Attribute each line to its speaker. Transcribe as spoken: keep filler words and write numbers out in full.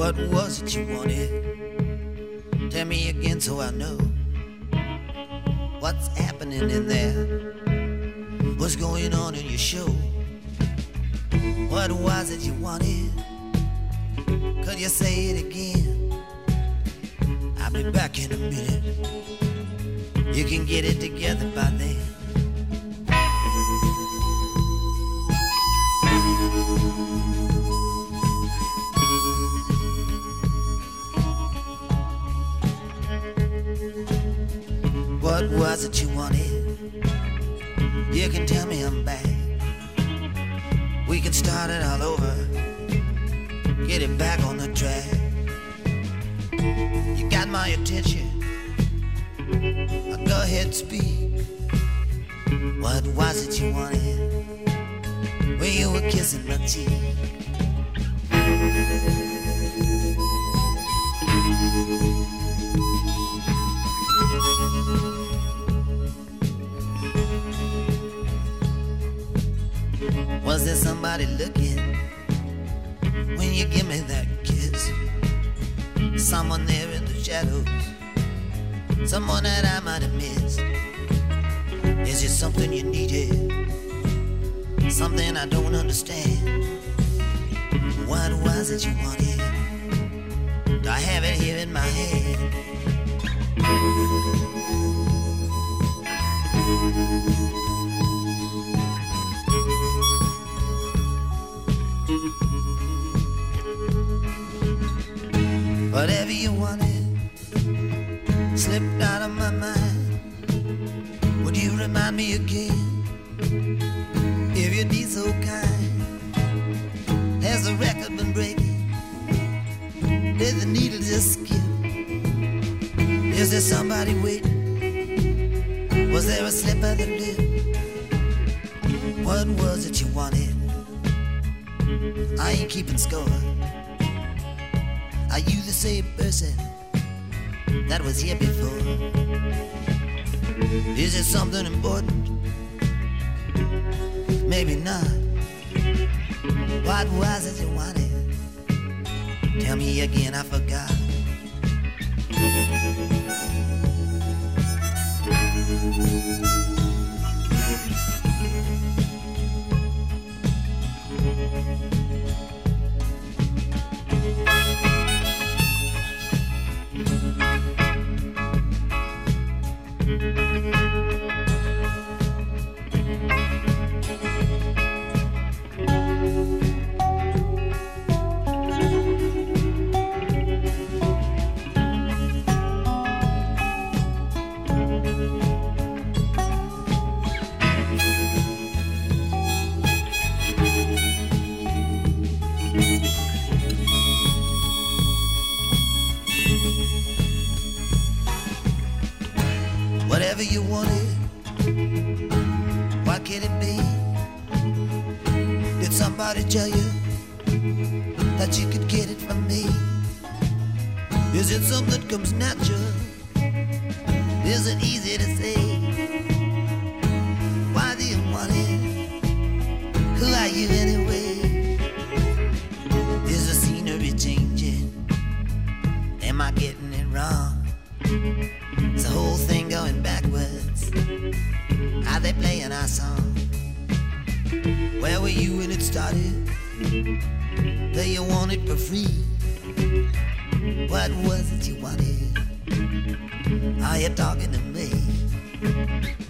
Speaker 1: What was it you wanted? Tell me again so I know what's happening in there. What's going on in your show? What was it you wanted? Could you say it again? I'll be back in a minute. You can get it together by then. What was it you wanted? You can tell me I'm back. We can start it all over. Get it back on the track. You got my attention. Go ahead, speak. What was it you wanted? When you were kissing my cheek. Was there somebody looking when you give me that kiss? Someone there in the shadows, someone that I might have missed. Is it something you needed? Something I don't understand. What was it you wanted? Do I have it here in my head? Whatever you wanted slipped out of my mind. Would you remind me again, if you'd be so kind? Has the record been breaking? Did the needle just skip? Is there somebody waiting? Was there a slip of the lip? What was it you wanted? I ain't keeping score. Are you the same person that was here before? Is it something important? Maybe not. What was it you wanted? Tell me again, I forgot. Whatever you wanted, what can it be? Did somebody tell you that you could get it from me? Is it something that comes natural? Is it easy to say? Why do you want it? Who are you anyway? Is the scenery changing? Am I getting it wrong? Is the whole thing going backwards? Are they playing our song? Where were you when it started? Do you want it for free? What was it you wanted? Are you talking to me?